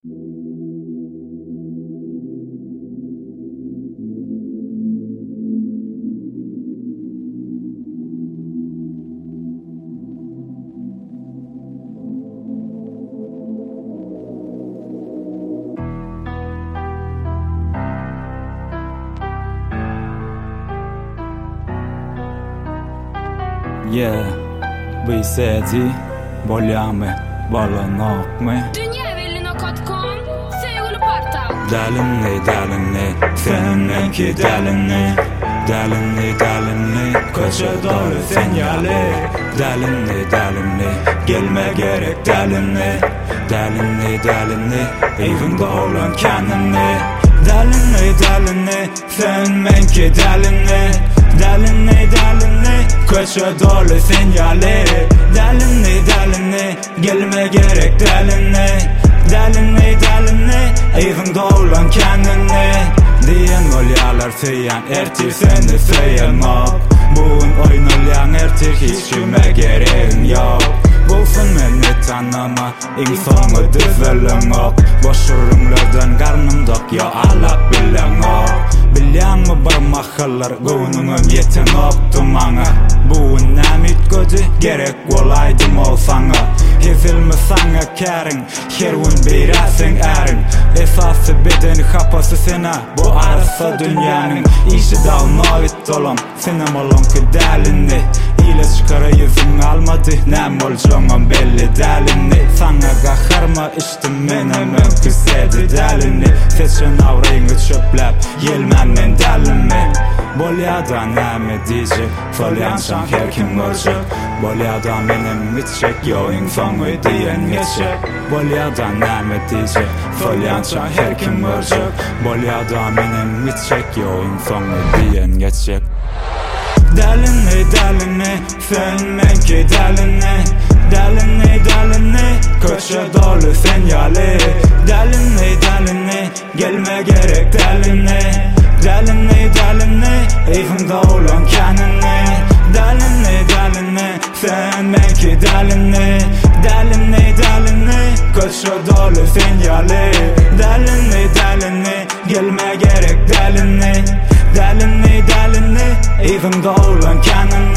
Biseti, vogliamo, ballanokme. Dünyaevliliğine.com sevgili parta. Dalinli, seninki dalinli, koşa dolu senyali. Dalinli, gelme gerek dalinli, even doğulan kendini. Dalinli, seninki dalinli, koşa dolu senyali. Dalinli, gelme gerek dalinli, even doğulan kendini. Diyen olyalar söyleyen ertir seni söylemek. Bugün oynayan ertir hiç kime gereğin yok. Bulsun beni tanıma, insonu düzelemek. Boş ürünlerden karnım dok ya Allah bilen o. Bilyan mı barmaklar günümüm yetin oktu bana. Bugün namit gözü gerek olaydım ol sana. Hezilmi sana kârin, her gün birasın erin. Esası bedeni kapası sana, bu arası dünyanın. İşi dal novit olum, senem olun ki dalini. İle çıkara yüzün almadı, nem olacağım belli dalini. Sana kaharma içtim menem önküsedi dalini. Seçen avrayını çöplep, yelmenmen dalimi. Bolyada nemi diyecek, folyanşan her kim görecek. Bolyada benim gidecek, yo insan ödeyen geçecek. Bolyada nemi diyecek, folyanşan her kim görecek. Bolyada benim gidecek, yo insan ödeyen geçecek. Dalinli, seninki dalinli, koşa dolu senyali. Dalinli, gelme gerek dalinli, even doğulan kendini. Dalinli, seninki dalinli, koşa dolu senyali. Dalinli, gelme gerek dalinli, even doğulan kendini.